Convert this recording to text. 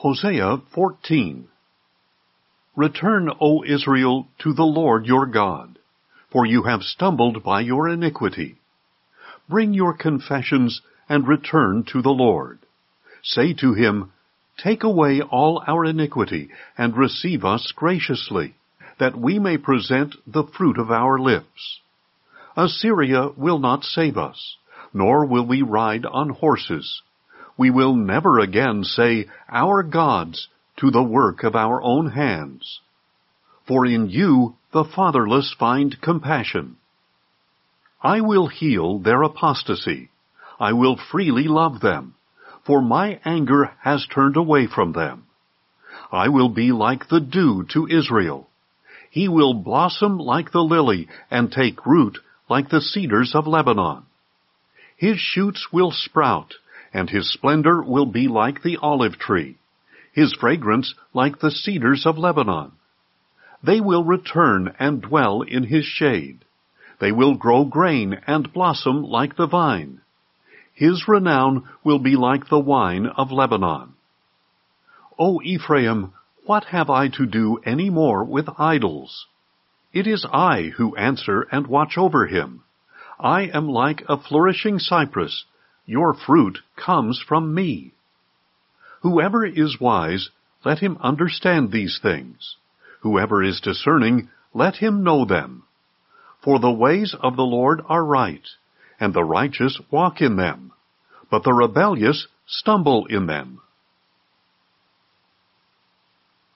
Hosea 14. Return, O Israel, to the Lord your God, for you have stumbled by your iniquity. Bring your confessions and return to the Lord. Say to him, Take away all our iniquity, and receive us graciously, that we may present the fruit of our lips. Assyria will not save us, nor will we ride on horses. We will never again say, Our gods, to the work of our own hands. For in you the fatherless find compassion. I will heal their apostasy. I will freely love them, for my anger has turned away from them. I will be like the dew to Israel. He will blossom like the lily and take root like the cedars of Lebanon. His shoots will sprout, and his splendor will be like the olive tree, his fragrance like the cedars of Lebanon. They will return and dwell in his shade. They will grow grain and blossom like the vine. His renown will be like the wine of Lebanon. O Ephraim, what have I to do any more with idols? It is I who answer and watch over him. I am like a flourishing cypress. Your fruit comes from me. Whoever is wise, let him understand these things. Whoever is discerning, let him know them. For the ways of the Lord are right, and the righteous walk in them, but the rebellious stumble in them.